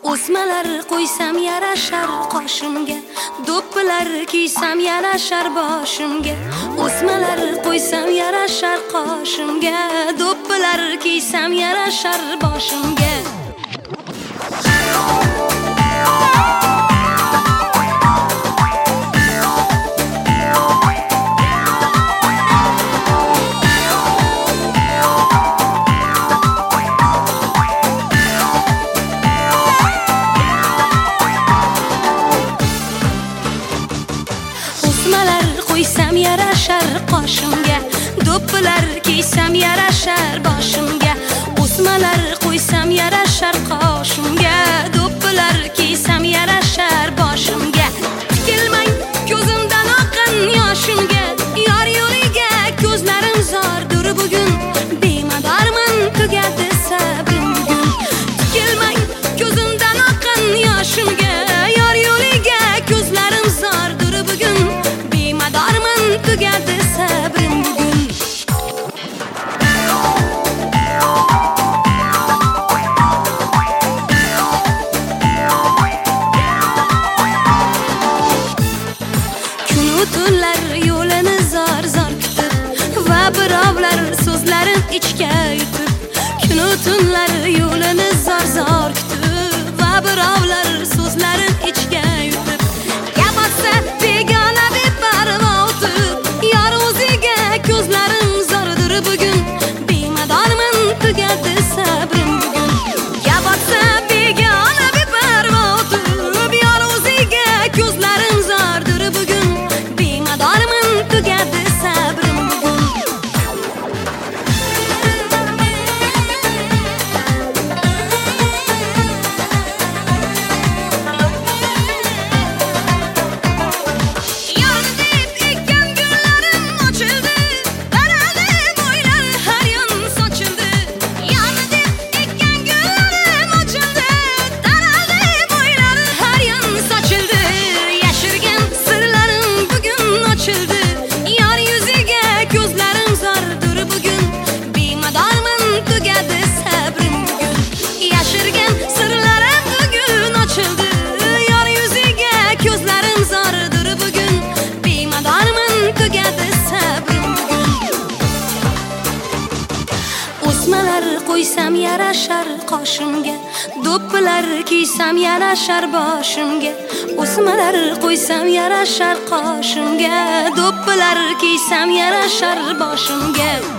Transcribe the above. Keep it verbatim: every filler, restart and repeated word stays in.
O'smalar qo'ysam yarashar qoshimga, do'ppilar kiysam yarashar boshimga. O'smalar qo'ysam yarashar qoshimga, do'ppilar kiysam yarashar boshimga. Qo'ysam yarashar qoshimga, do'ppilar kiysam yarashar boshimga. O'smalar qo'ysam yarashar qoshimga, do'ppilar kiysam yarashar boshimga. Tikilmang ko'zimdan oqqan yoshimga, yor yo'liga ko'zlarim zordir bugun. Bemadorman tugadi sabrim bugun. Tikilmang ko'zimdan oqqan yoshimga, yor yo'liga ko'zlarim zordir bugun. Tugadi sabrim bugun. Kunu tunlar yo'lini zor zor kutib va birovlar so'zlarim ichga yutib. Kunu tunlar yo'lini zor zor kutib va birovlar so'zlarim ichga yutib. Gapatsa begona beparvo ko'zlarim zordir bugun. Bemadorman tugadi sabrim bugun. Gapatsa begona beparvo o'tib, yor o'ziga ko'zlarim zordir bugun. Bemadorman tugadi sabrim bugun. O'smalar qo'ysam yarashar qoshimga, do'ppilar kiysam yarashar boshimga. O'smalar qo'ysam yarashar qoshimga, do'ppilar kiysam yarashar boshimga.